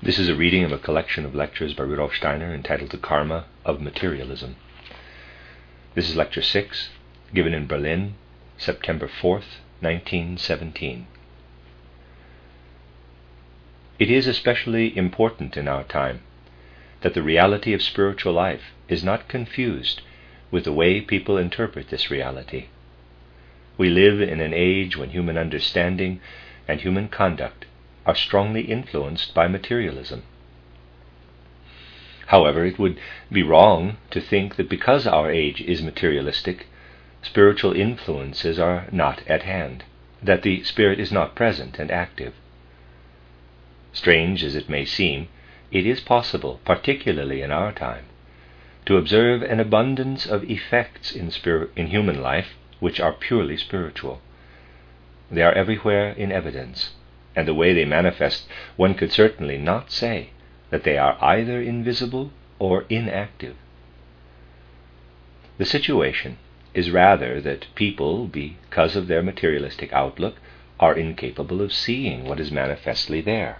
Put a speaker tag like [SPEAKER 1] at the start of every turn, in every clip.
[SPEAKER 1] This is a reading of a collection of lectures by Rudolf Steiner entitled The Karma of Materialism. This is Lecture 6, given in Berlin, September 4th, 1917. It is especially important in our time that the reality of spiritual life is not confused with the way people interpret this reality. We live in an age when human understanding and human conduct are strongly influenced by materialism. However, it would be wrong to think that because our age is materialistic, spiritual influences are not at hand, that the spirit is not present and active. Strange as it may seem, it is possible, particularly in our time, to observe an abundance of effects in human life which are purely spiritual. They are everywhere in evidence, and the way they manifest, one could certainly not say that they are either invisible or inactive. The situation is rather that people, because of their materialistic outlook, are incapable of seeing what is manifestly there.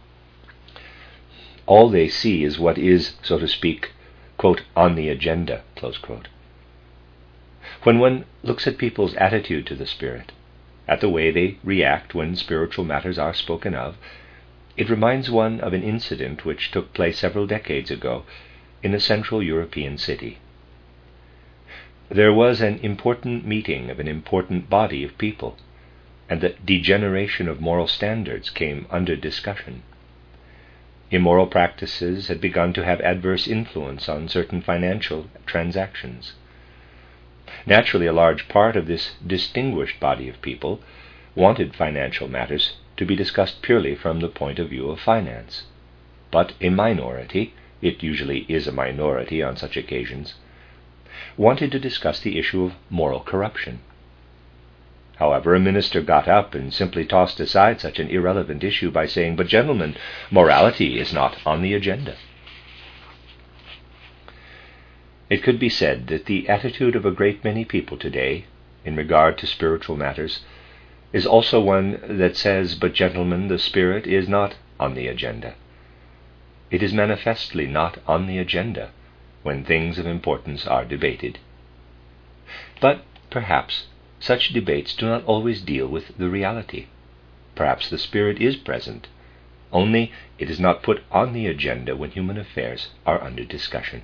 [SPEAKER 1] All they see is what is, so to speak, quote, on the agenda, close quote. When one looks at people's attitude to the spirit, at the way they react when spiritual matters are spoken of, it reminds one of an incident which took place several decades ago in a Central European city. There was an important meeting of an important body of people, and the degeneration of moral standards came under discussion. Immoral practices had begun to have adverse influence on certain financial transactions. Naturally, a large part of this distinguished body of people wanted financial matters to be discussed purely from the point of view of finance. But a minority, it usually is a minority on such occasions, wanted to discuss the issue of moral corruption. However, a minister got up and simply tossed aside such an irrelevant issue by saying, "But gentlemen, morality is not on the agenda." It could be said that the attitude of a great many people today in regard to spiritual matters is also one that says, "But gentlemen, the spirit is not on the agenda." It is manifestly not on the agenda when things of importance are debated. But perhaps such debates do not always deal with the reality. Perhaps the spirit is present, only it is not put on the agenda when human affairs are under discussion.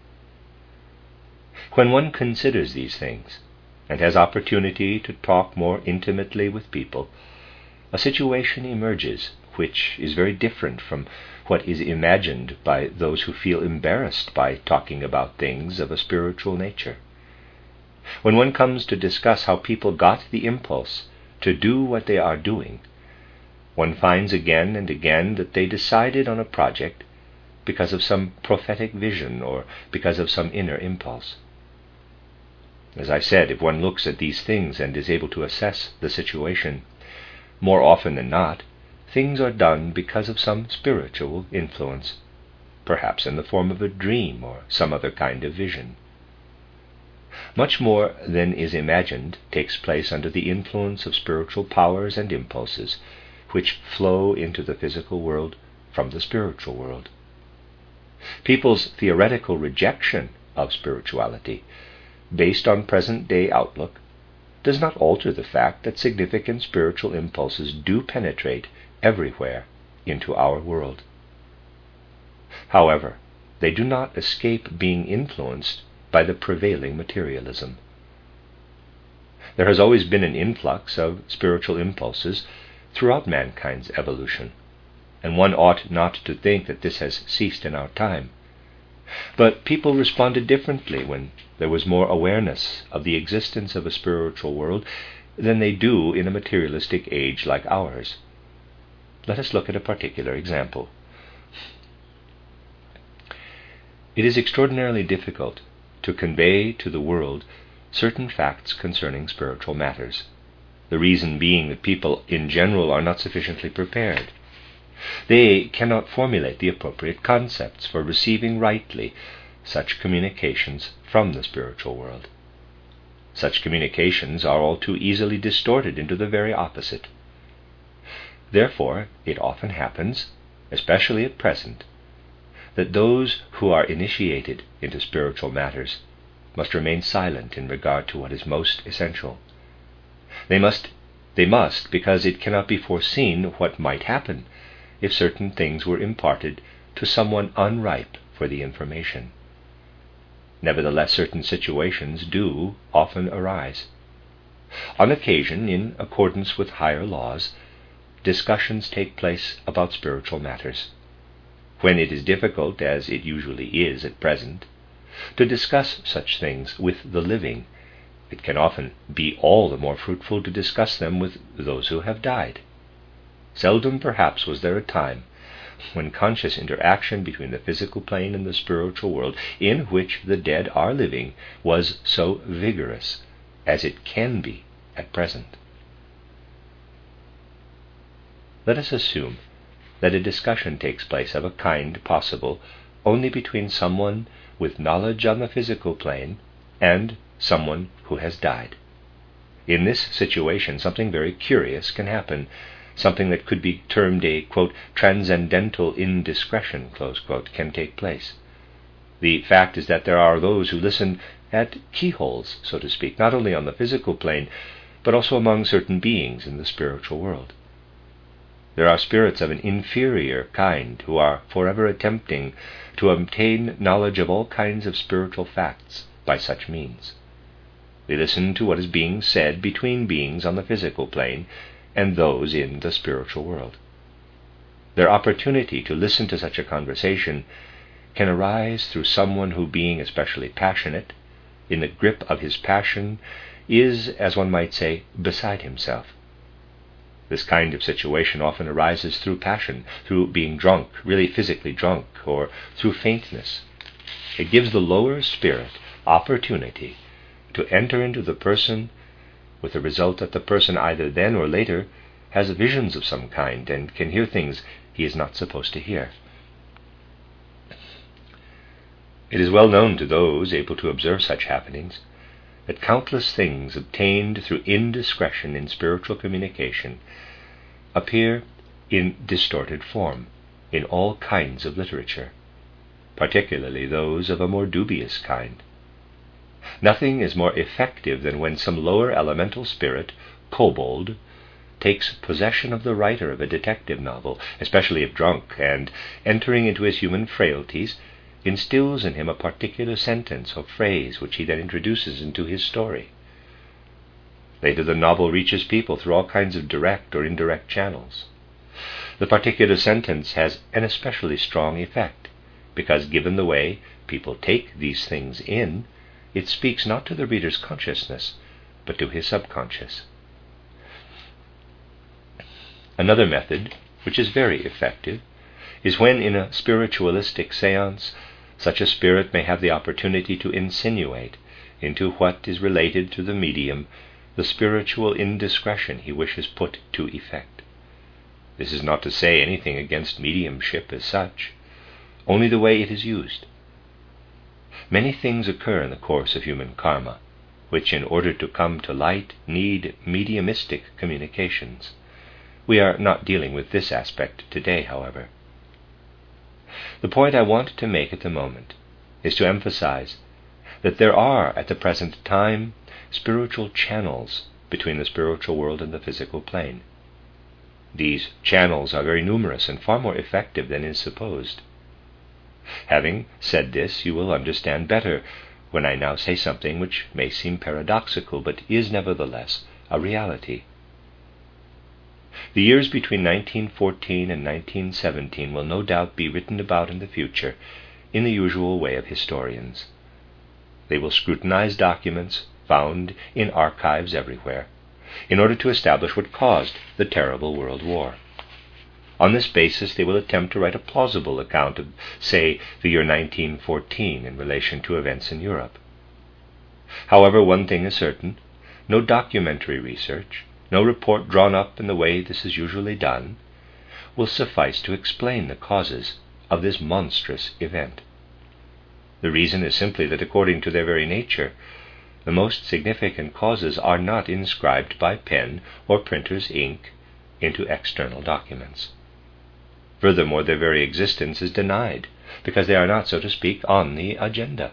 [SPEAKER 1] When one considers these things, and has opportunity to talk more intimately with people, a situation emerges which is very different from what is imagined by those who feel embarrassed by talking about things of a spiritual nature. When one comes to discuss how people got the impulse to do what they are doing, one finds again and again that they decided on a project because of some prophetic vision or because of some inner impulse. As I said, if one looks at these things and is able to assess the situation, more often than not, things are done because of some spiritual influence, perhaps in the form of a dream or some other kind of vision. Much more than is imagined takes place under the influence of spiritual powers and impulses, which flow into the physical world from the spiritual world. People's theoretical rejection of spirituality, based on present-day outlook, does not alter the fact that significant spiritual impulses do penetrate everywhere into our world. However, they do not escape being influenced by the prevailing materialism. There has always been an influx of spiritual impulses throughout mankind's evolution, and one ought not to think that this has ceased in our time. But people responded differently when there was more awareness of the existence of a spiritual world than they do in a materialistic age like ours. Let us look at a particular example. It is extraordinarily difficult to convey to the world certain facts concerning spiritual matters, the reason being that people in general are not sufficiently prepared. They cannot formulate the appropriate concepts for receiving rightly such communications from the spiritual world. Such communications are all too easily distorted into the very opposite. Therefore, it often happens especially at present, that those who are initiated into spiritual matters must remain silent in regard to what is most essential. They must, because it cannot be foreseen what might happen if certain things were imparted to someone unripe for the information. Nevertheless, certain situations do often arise. On occasion, in accordance with higher laws, discussions take place about spiritual matters. When it is difficult, as it usually is at present, to discuss such things with the living, it can often be all the more fruitful to discuss them with those who have died. Seldom, perhaps, was there a time when conscious interaction between the physical plane and the spiritual world, in which the dead are living, was so vigorous as it can be at present. Let us assume that a discussion takes place of a kind possible only between someone with knowledge on the physical plane and someone who has died. In this situation, something very curious can happen, something that could be termed a, quote, transcendental indiscretion, close quote, can take place. The fact is that there are those who listen at keyholes, so to speak, not only on the physical plane, but also among certain beings in the spiritual world. There are spirits of an inferior kind who are forever attempting to obtain knowledge of all kinds of spiritual facts by such means. They listen to what is being said between beings on the physical plane and those in the spiritual world. Their opportunity to listen to such a conversation can arise through someone who, being especially passionate, in the grip of his passion, is, as one might say, beside himself. This kind of situation often arises through passion, through being drunk, really physically drunk, or through faintness. It gives the lower spirit opportunity to enter into the person, with the result that the person either then or later has visions of some kind and can hear things he is not supposed to hear. It is well known to those able to observe such happenings that countless things obtained through indiscretion in spiritual communication appear in distorted form in all kinds of literature, particularly those of a more dubious kind. Nothing is more effective than when some lower elemental spirit, kobold, takes possession of the writer of a detective novel, especially if drunk, and, entering into his human frailties, instills in him a particular sentence or phrase which he then introduces into his story. Later the novel reaches people through all kinds of direct or indirect channels. The particular sentence has an especially strong effect, because given the way people take these things in, it speaks not to the reader's consciousness, but to his subconscious. Another method, which is very effective, is when in a spiritualistic séance, such a spirit may have the opportunity to insinuate into what is related to the medium the spiritual indiscretion he wishes put to effect. This is not to say anything against mediumship as such, only the way it is used. Many things occur in the course of human karma, which in order to come to light need mediumistic communications. We are not dealing with this aspect today, however. The point I want to make at the moment is to emphasize that there are at the present time spiritual channels between the spiritual world and the physical plane. These channels are very numerous and far more effective than is supposed. Having said this, you will understand better when I now say something which may seem paradoxical, but is nevertheless a reality. The years between 1914 and 1917 will no doubt be written about in the future in the usual way of historians. They will scrutinize documents found in archives everywhere in order to establish what caused the terrible World War. On this basis, they will attempt to write a plausible account of, say, the year 1914 in relation to events in Europe. However, one thing is certain: no documentary research, no report drawn up in the way this is usually done, will suffice to explain the causes of this monstrous event. The reason is simply that, according to their very nature, the most significant causes are not inscribed by pen or printer's ink into external documents. Furthermore, their very existence is denied, because they are not, so to speak, on the agenda.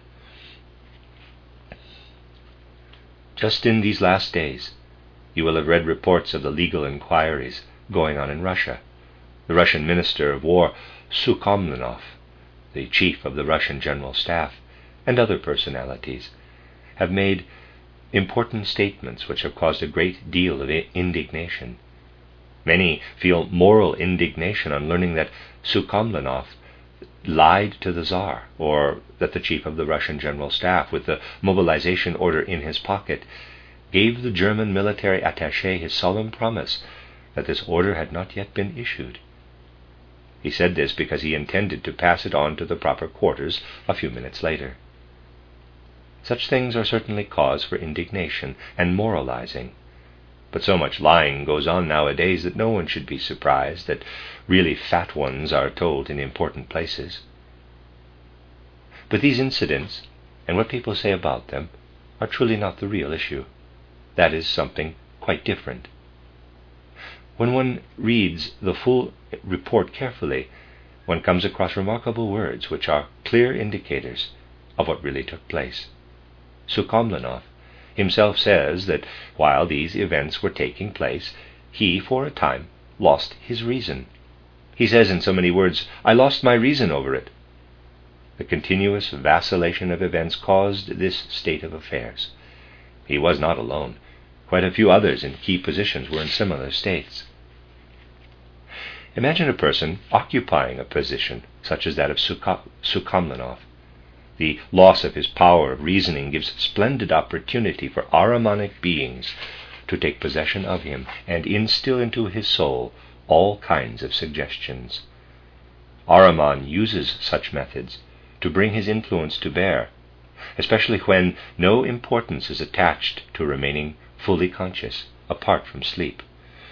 [SPEAKER 1] Just in these last days, you will have read reports of the legal inquiries going on in Russia. The Russian Minister of War, Sukhomlinov, the chief of the Russian General Staff, and other personalities have made important statements which have caused a great deal of indignation. Many feel moral indignation on learning that Sukhomlinov lied to the Tsar, or that the chief of the Russian General Staff, with the mobilization order in his pocket, gave the German military attaché his solemn promise that this order had not yet been issued. He said this because he intended to pass it on to the proper quarters a few minutes later. Such things are certainly cause for indignation and moralizing, but so much lying goes on nowadays that no one should be surprised that really fat ones are told in important places. But these incidents, and what people say about them, are truly not the real issue. That is something quite different. When one reads the full report carefully, one comes across remarkable words which are clear indicators of what really took place. Sukhomlinov himself says that while these events were taking place, he, for a time, lost his reason. He says in so many words, "I lost my reason over it." The continuous vacillation of events caused this state of affairs. He was not alone. Quite a few others in key positions were in similar states. Imagine a person occupying a position such as that of Sukhomlinov. The loss of his power of reasoning gives splendid opportunity for Ahrimanic beings to take possession of him and instill into his soul all kinds of suggestions. Ahriman uses such methods to bring his influence to bear, especially when no importance is attached to remaining fully conscious, apart from sleep.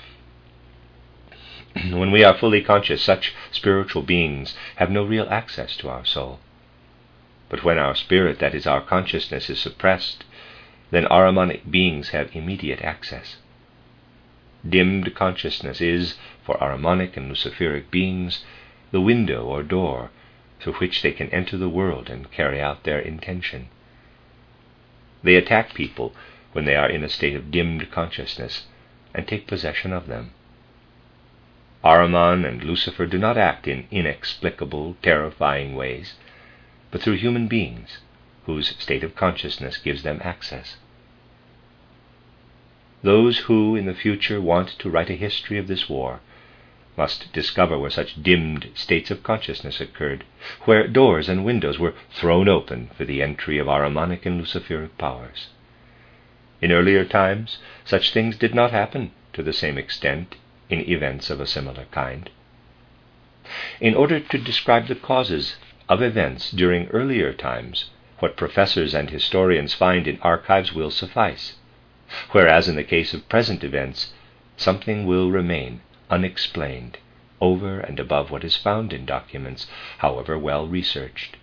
[SPEAKER 1] When we are fully conscious, such spiritual beings have no real access to our soul. But when our spirit, that is, our consciousness, is suppressed, then Ahrimanic beings have immediate access. Dimmed consciousness is, for Ahrimanic and Luciferic beings, the window or door through which they can enter the world and carry out their intention. They attack people when they are in a state of dimmed consciousness and take possession of them. Ahriman and Lucifer do not act in inexplicable, terrifying ways, but through human beings whose state of consciousness gives them access. Those who in the future want to write a history of this war must discover where such dimmed states of consciousness occurred, where doors and windows were thrown open for the entry of Ahrimanic and Luciferic powers. In earlier times, such things did not happen to the same extent in events of a similar kind. In order to describe the causes of events during earlier times, what professors and historians find in archives will suffice, whereas in the case of present events, something will remain unexplained over and above what is found in documents, however well researched.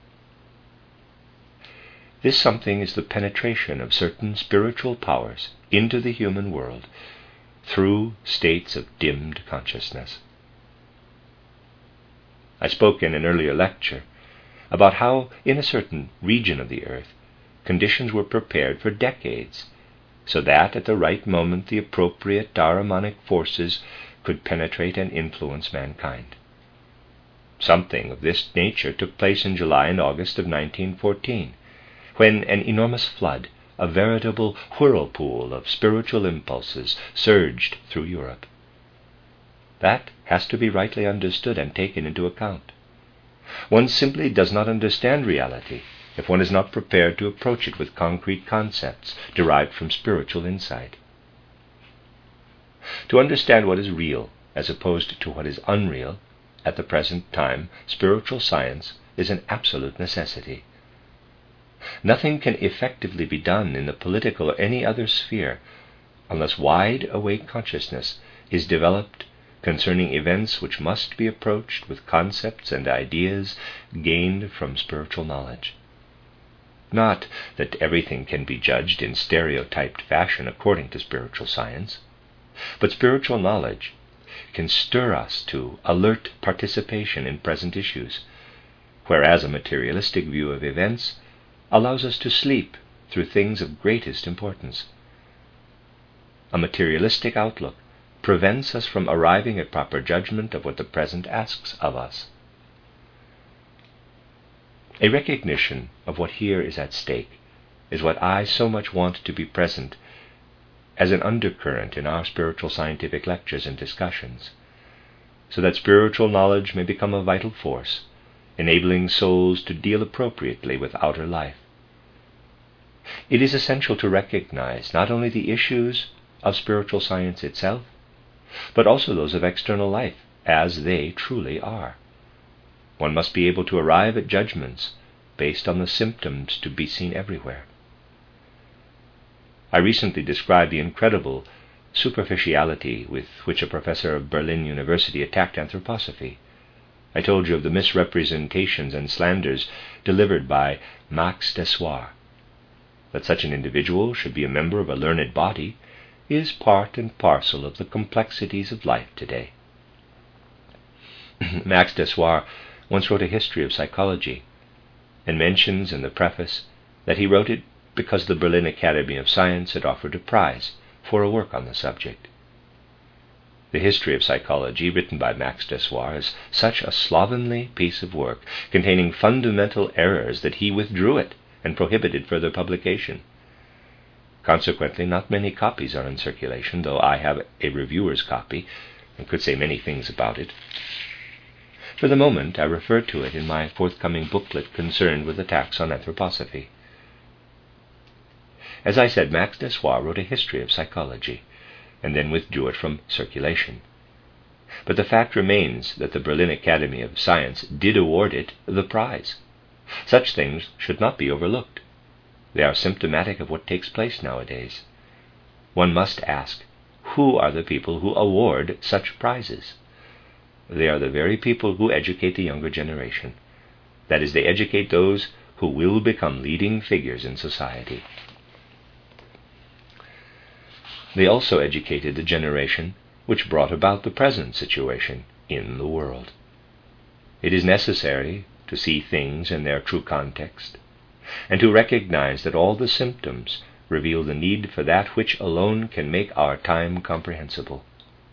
[SPEAKER 1] This something is the penetration of certain spiritual powers into the human world through states of dimmed consciousness. I spoke in an earlier lecture about how, in a certain region of the earth, conditions were prepared for decades, so that at the right moment the appropriate Ahrimanic forces could penetrate and influence mankind. Something of this nature took place in July and August of 1914, when an enormous flood, a veritable whirlpool of spiritual impulses, surged through Europe. That has to be rightly understood and taken into account. One simply does not understand reality if one is not prepared to approach it with concrete concepts derived from spiritual insight. To understand what is real as opposed to what is unreal, at the present time, spiritual science is an absolute necessity. Nothing can effectively be done in the political or any other sphere unless wide-awake consciousness is developed concerning events which must be approached with concepts and ideas gained from spiritual knowledge. Not that everything can be judged in stereotyped fashion according to spiritual science, but spiritual knowledge can stir us to alert participation in present issues, whereas a materialistic view of events allows us to sleep through things of greatest importance. A materialistic outlook prevents us from arriving at proper judgment of what the present asks of us. A recognition of what here is at stake is what I so much want to be present as an undercurrent in our spiritual scientific lectures and discussions, so that spiritual knowledge may become a vital force, enabling souls to deal appropriately with outer life. It is essential to recognize not only the issues of spiritual science itself, but also those of external life as they truly are. One must be able to arrive at judgments based on the symptoms to be seen everywhere. I recently described the incredible superficiality with which a professor of Berlin University attacked anthroposophy. I told you of the misrepresentations and slanders delivered by Max Dessoir. That such an individual should be a member of a learned body is part and parcel of the complexities of life today. Max Dessoir once wrote a history of psychology, and mentions in the preface that he wrote it because the Berlin Academy of Science had offered a prize for a work on the subject. The history of psychology, written by Max Dessoir, is such a slovenly piece of work, containing fundamental errors, that he withdrew it and prohibited further publication. Consequently, not many copies are in circulation, though I have a reviewer's copy and could say many things about it. For the moment, I refer to it in my forthcoming booklet concerned with attacks on anthroposophy. As I said, Max Dessoir wrote a history of psychology, and then withdrew it from circulation. But the fact remains that the Berlin Academy of Science did award it the prize. Such things should not be overlooked. They are symptomatic of what takes place nowadays. One must ask, who are the people who award such prizes? They are the very people who educate the younger generation. That is, they educate those who will become leading figures in society. They also educated the generation which brought about the present situation in the world. It is necessary to see things in their true context, and to recognize that all the symptoms reveal the need for that which alone can make our time comprehensible.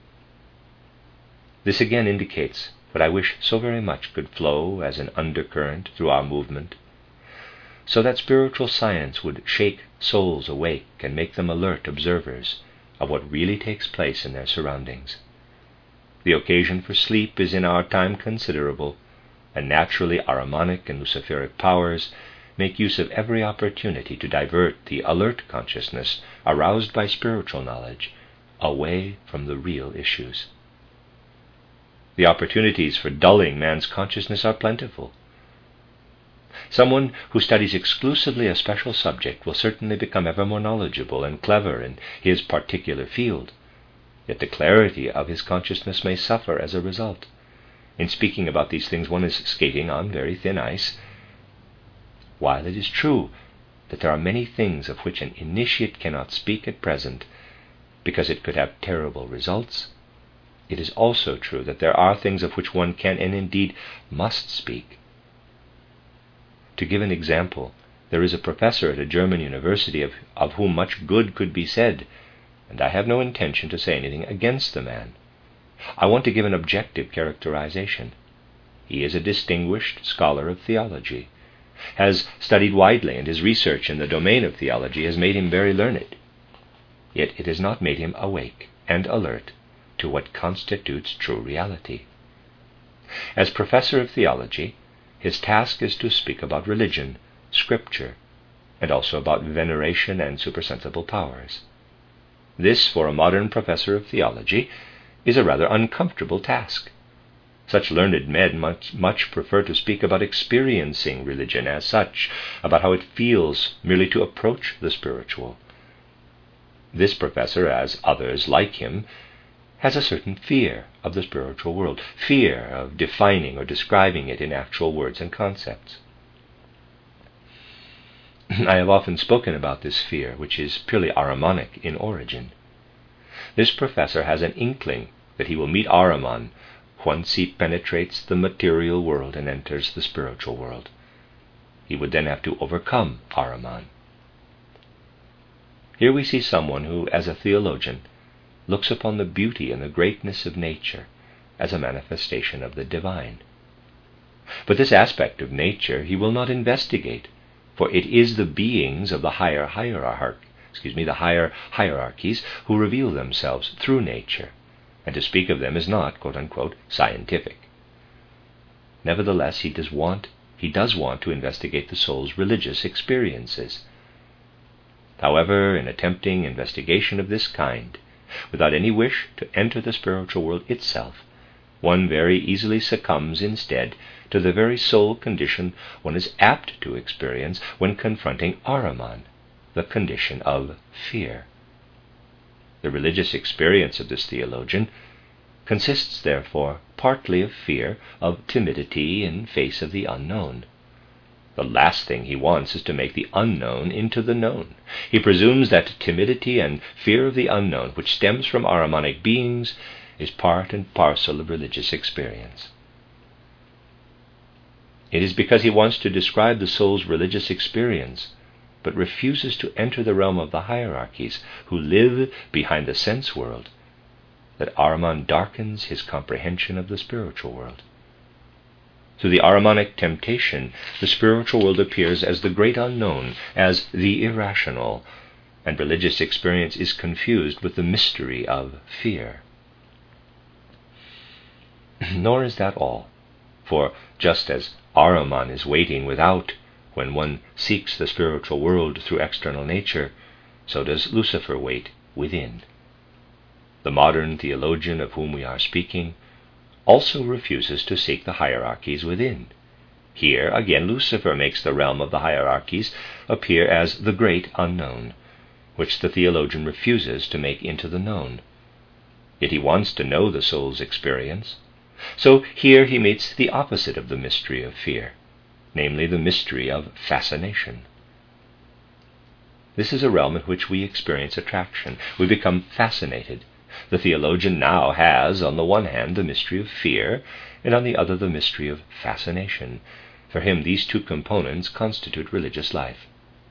[SPEAKER 1] This again indicates what I wish so very much could flow as an undercurrent through our movement, so that spiritual science would shake souls awake and make them alert observers of what really takes place in their surroundings. The occasion for sleep is in our time considerable, and naturally Ahrimanic and Luciferic powers make use of every opportunity to divert the alert consciousness aroused by spiritual knowledge away from the real issues. The opportunities for dulling man's consciousness are plentiful. Someone who studies exclusively a special subject will certainly become ever more knowledgeable and clever in his particular field, yet the clarity of his consciousness may suffer as a result. In speaking about these things, one is skating on very thin ice. While it is true that there are many things of which an initiate cannot speak at present because it could have terrible results, it is also true that there are things of which one can and indeed must speak. To give an example, there is a professor at a German university of whom much good could be said, and I have no intention to say anything against the man. I want to give an objective characterization. He is a distinguished scholar of theology, has studied widely, and his research in the domain of theology has made him very learned. Yet it has not made him awake and alert to what constitutes true reality. As professor of theology, his task is to speak about religion, scripture, and also about veneration and supersensible powers. This, for a modern professor of theology, is a rather uncomfortable task. Such learned men much prefer to speak about experiencing religion as such, about how it feels merely to approach the spiritual. This professor, as others like him, has a certain fear of the spiritual world, fear of defining or describing it in actual words and concepts. I have often spoken about this fear, which is purely Ahrimanic in origin. This professor has an inkling that he will meet Ahriman once he penetrates the material world and enters the spiritual world. He would then have to overcome Ahriman. Here we see someone who, as a theologian, looks upon the beauty and the greatness of nature as a manifestation of the divine. But this aspect of nature he will not investigate, for it is the beings of the higher hierarchies who reveal themselves through nature, and to speak of them is not, quote-unquote, scientific. Nevertheless, he does want to investigate the soul's religious experiences. However, in attempting investigation of this kind, without any wish to enter the spiritual world itself, one very easily succumbs instead to the very soul condition one is apt to experience when confronting Ahriman, the condition of fear. The religious experience of this theologian consists, therefore, partly of fear, of timidity in face of the unknown. The last thing he wants is to make the unknown into the known. He presumes that timidity and fear of the unknown, which stems from Ahrimanic beings, is part and parcel of religious experience. It is because he wants to describe the soul's religious experience, but refuses to enter the realm of the hierarchies who live behind the sense world, that Ahriman darkens his comprehension of the spiritual world. Through the Ahrimanic temptation, the spiritual world appears as the great unknown, as the irrational, and religious experience is confused with the mystery of fear. Nor is that all, for just as Ahriman is waiting without when one seeks the spiritual world through external nature, so does Lucifer wait within. The modern theologian of whom we are speaking also refuses to seek the hierarchies within. Here, again, Lucifer makes the realm of the hierarchies appear as the great unknown, which the theologian refuses to make into the known. Yet he wants to know the soul's experience. So here he meets the opposite of the mystery of fear, namely the mystery of fascination. This is a realm in which we experience attraction. We become fascinated. The theologian now has, on the one hand, the mystery of fear, and on the other the mystery of fascination. For him, these two components constitute religious life.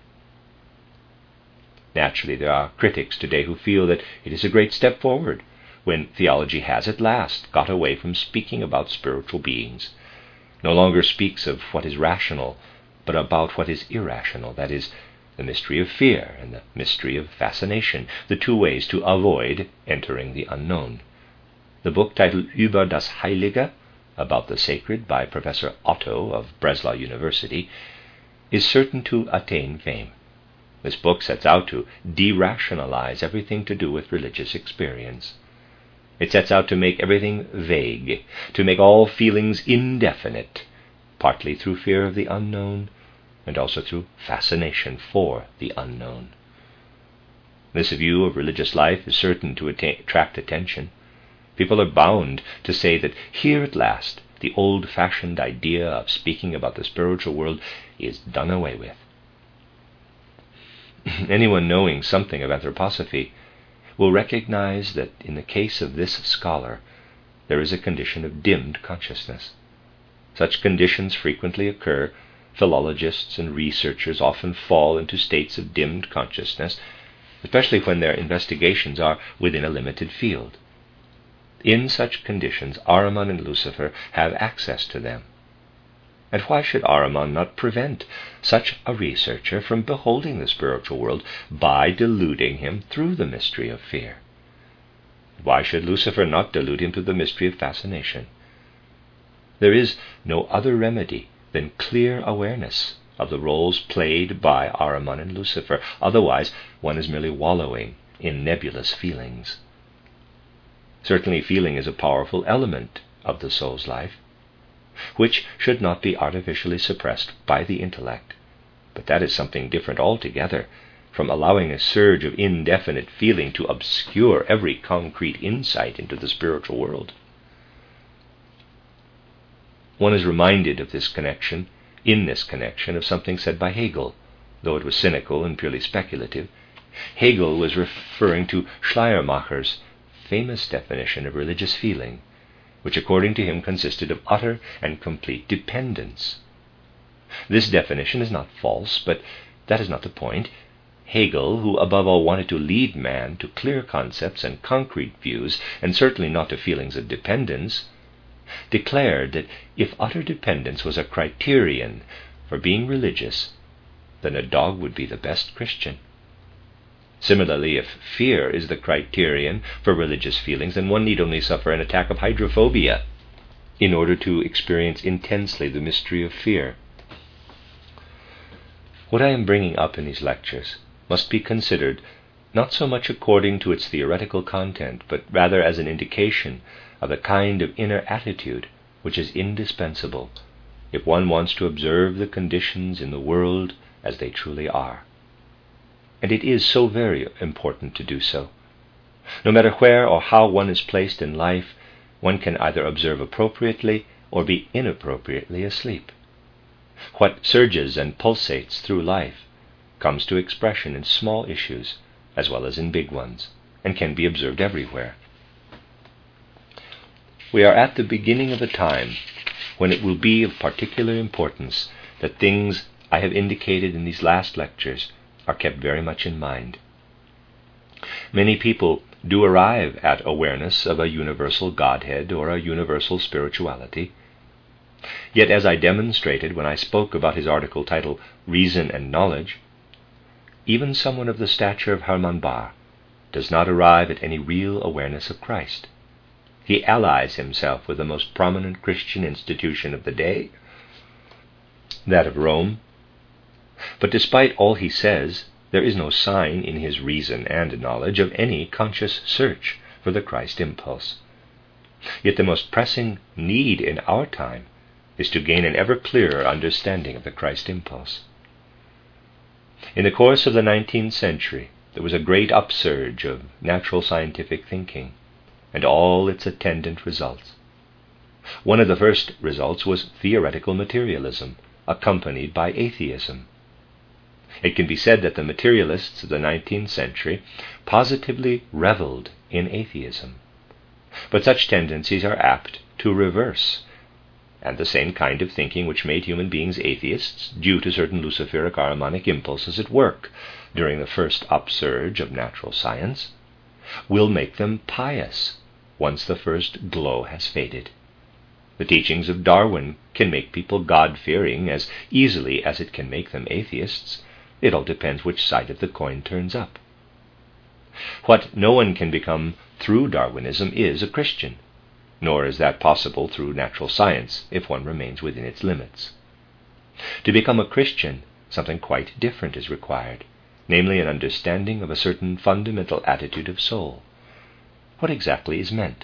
[SPEAKER 1] Naturally, there are critics today who feel that it is a great step forward when theology has at last got away from speaking about spiritual beings, no longer speaks of what is rational, but about what is irrational, that is, the mystery of fear and the mystery of fascination, the two ways to avoid entering the unknown. The book titled Über das Heilige, about the sacred, by Professor Otto of Breslau University, is certain to attain fame. This book sets out to derationalize everything to do with religious experience. It sets out to make everything vague, to make all feelings indefinite, partly through fear of the unknown, and also through fascination for the unknown. This view of religious life is certain to attract attention. People are bound to say that here at last the old-fashioned idea of speaking about the spiritual world is done away with. Anyone knowing something of anthroposophy will recognize that in the case of this scholar there is a condition of dimmed consciousness. Such conditions frequently occur. Philologists and researchers often fall into states of dimmed consciousness, especially when their investigations are within a limited field. In such conditions, Ahriman and Lucifer have access to them. And why should Ahriman not prevent such a researcher from beholding the spiritual world by deluding him through the mystery of fear? Why should Lucifer not delude him through the mystery of fascination? There is no other remedy than clear awareness of the roles played by Ahriman and Lucifer. Otherwise, one is merely wallowing in nebulous feelings. Certainly, feeling is a powerful element of the soul's life, which should not be artificially suppressed by the intellect. But that is something different altogether from allowing a surge of indefinite feeling to obscure every concrete insight into the spiritual world. One is reminded of this connection, of something said by Hegel, though it was cynical and purely speculative. Hegel was referring to Schleiermacher's famous definition of religious feeling, which according to him consisted of utter and complete dependence. This definition is not false, but that is not the point. Hegel, who above all wanted to lead man to clear concepts and concrete views, and certainly not to feelings of dependence, declared that if utter dependence was a criterion for being religious, then a dog would be the best Christian. Similarly, if fear is the criterion for religious feelings, then one need only suffer an attack of hydrophobia in order to experience intensely the mystery of fear. What I am bringing up in these lectures must be considered not so much according to its theoretical content, but rather as an indication of the kind of inner attitude which is indispensable if one wants to observe the conditions in the world as they truly are. And it is so very important to do so. No matter where or how one is placed in life, one can either observe appropriately or be inappropriately asleep. What surges and pulsates through life comes to expression in small issues as well as in big ones, and can be observed everywhere. We are at the beginning of a time when it will be of particular importance that things I have indicated in these last lectures are kept very much in mind. Many people do arrive at awareness of a universal Godhead or a universal spirituality. Yet, as I demonstrated when I spoke about his article titled Reason and Knowledge, even someone of the stature of Hermann Bahr does not arrive at any real awareness of Christ. He allies himself with the most prominent Christian institution of the day, that of Rome. But despite all he says, there is no sign in his reason and knowledge of any conscious search for the Christ impulse. Yet the most pressing need in our time is to gain an ever clearer understanding of the Christ impulse. In the course of the 19th century, there was a great upsurge of natural scientific thinking, and all its attendant results. One of the first results was theoretical materialism, accompanied by atheism. It can be said that the materialists of the 19th century positively reveled in atheism. But such tendencies are apt to reverse, and the same kind of thinking which made human beings atheists, due to certain luciferic harmonic impulses at work during the first upsurge of natural science, will make them pious once the first glow has faded. The teachings of Darwin can make people God-fearing as easily as it can make them atheists. It all depends which side of the coin turns up. What no one can become through Darwinism is a Christian, nor is that possible through natural science if one remains within its limits. To become a Christian, something quite different is required, namely an understanding of a certain fundamental attitude of soul. What exactly is meant?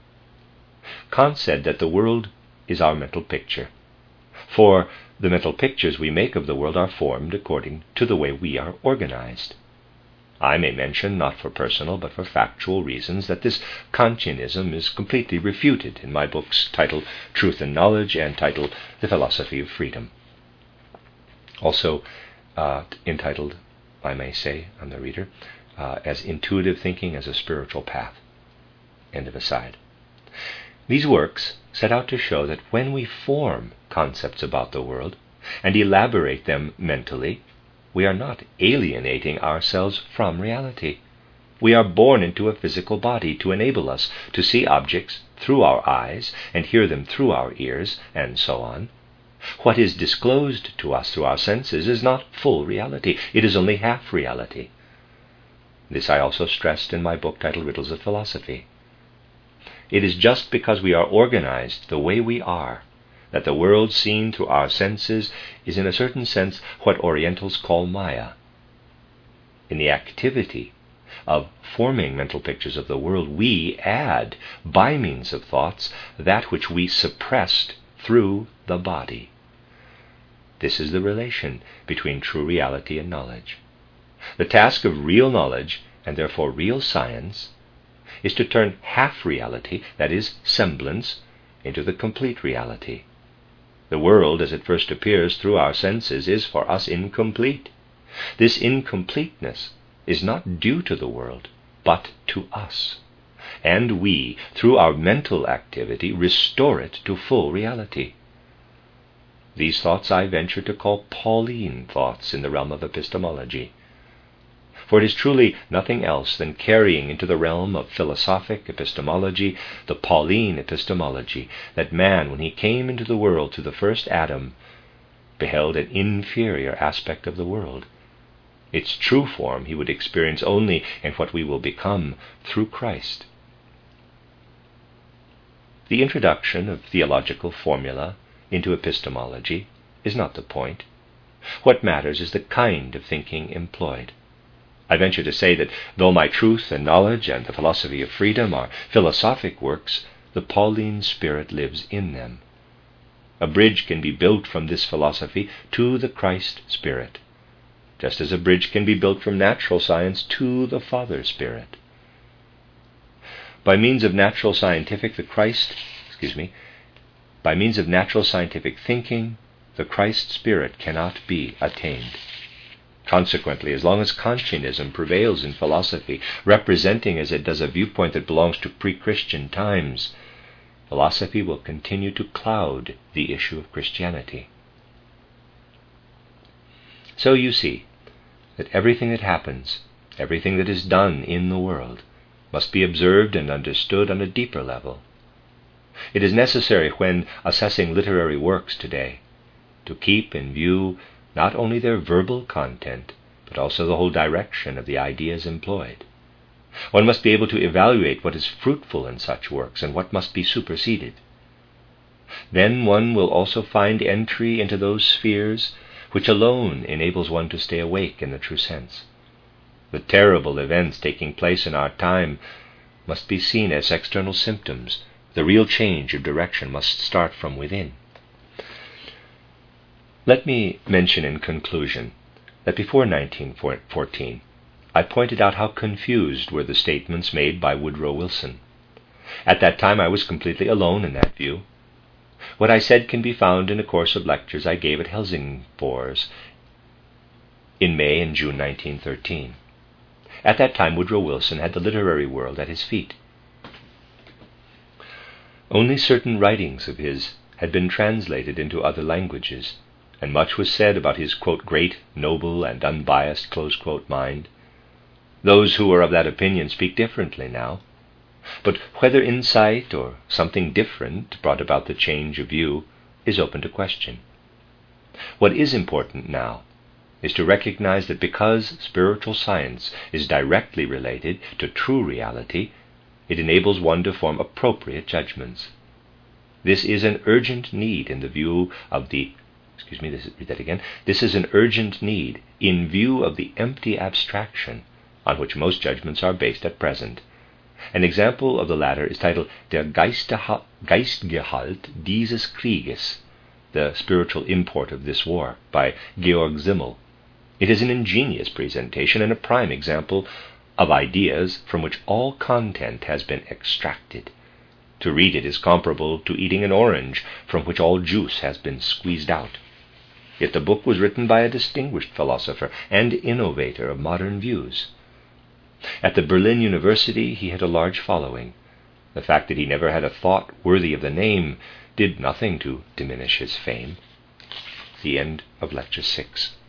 [SPEAKER 1] Kant said that the world is our mental picture, for the mental pictures we make of the world are formed according to the way we are organized. I may mention, not for personal but for factual reasons, that this Kantianism is completely refuted in my books titled Truth and Knowledge and titled The Philosophy of Freedom. Also entitled, I may say, on the reader, as Intuitive Thinking as a Spiritual Path. End of aside. These works set out to show that when we form concepts about the world and elaborate them mentally, we are not alienating ourselves from reality. We are born into a physical body to enable us to see objects through our eyes and hear them through our ears, and so on. What is disclosed to us through our senses is not full reality. It is only half reality. This I also stressed in my book titled Riddles of Philosophy. It is just because we are organized the way we are that the world seen through our senses is in a certain sense what Orientals call Maya. In the activity of forming mental pictures of the world, we add, by means of thoughts, that which we suppressed through the body. This is the relation between true reality and knowledge. The task of real knowledge, and therefore real science, is to turn half reality, that is, semblance, into the complete reality. The world, as it first appears through our senses, is for us incomplete. This incompleteness is not due to the world, but to us. and we, through our mental activity, restore it to full reality. These thoughts I venture to call Pauline thoughts in the realm of epistemology. For it is truly nothing else than carrying into the realm of philosophic epistemology the Pauline epistemology, that man, when he came into the world through the first Adam, beheld an inferior aspect of the world. Its true form he would experience only in what we will become through Christ. The introduction of theological formula into epistemology is not the point. What matters is the kind of thinking employed. I venture to say that though my Truth and Knowledge and the Philosophy of Freedom are philosophic works, the Pauline spirit lives in them. A bridge can be built from this philosophy to the Christ spirit, just as a bridge can be built from natural science to the Father spirit. By means of natural scientific thinking, the Christ spirit cannot be attained. Consequently, as long as Kantianism prevails in philosophy, representing as it does a viewpoint that belongs to pre-Christian times, philosophy will continue to cloud the issue of Christianity. So you see that everything that happens, everything that is done in the world, must be observed and understood on a deeper level. It is necessary, when assessing literary works today, to keep in view not only their verbal content, but also the whole direction of the ideas employed. One must be able to evaluate what is fruitful in such works and what must be superseded. Then one will also find entry into those spheres which alone enables one to stay awake in the true sense. The terrible events taking place in our time must be seen as external symptoms. The real change of direction must start from within. Let me mention in conclusion that before 1914, I pointed out how confused were the statements made by Woodrow Wilson. At that time I was completely alone in that view. What I said can be found in a course of lectures I gave at Helsingfors in May and June 1913. At that time Woodrow Wilson had the literary world at his feet. Only certain writings of his had been translated into other languages, and much was said about his, quote, great, noble, and unbiased, close quote, mind. Those who are of that opinion speak differently now, but whether insight or something different brought about the change of view is open to question. What is important now is to recognize that because spiritual science is directly related to true reality, it enables one to form appropriate judgments. This is an urgent need in the view of the This is an urgent need in view of the empty abstraction on which most judgments are based at present. An example of the latter is titled Der Geistgehalt dieses Krieges, the spiritual import of this war, by Georg Simmel. It is an ingenious presentation and a prime example of ideas from which all content has been extracted. To read it is comparable to eating an orange from which all juice has been squeezed out. Yet the book was written by a distinguished philosopher and innovator of modern views. At the Berlin University he had a large following. The fact that he never had a thought worthy of the name did nothing to diminish his fame. The end of Lecture 6.